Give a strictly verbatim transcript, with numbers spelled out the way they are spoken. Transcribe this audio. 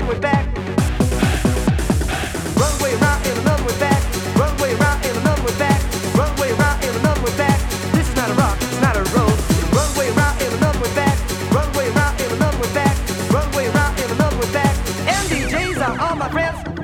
another way back. Runway around and another way back. Runway around and another way back. Runway around and another way back. This is not a rock, it's not a roll. Runway around and another way back. Runway around and another way back. Runway around and another way back. And D Js are all my friends.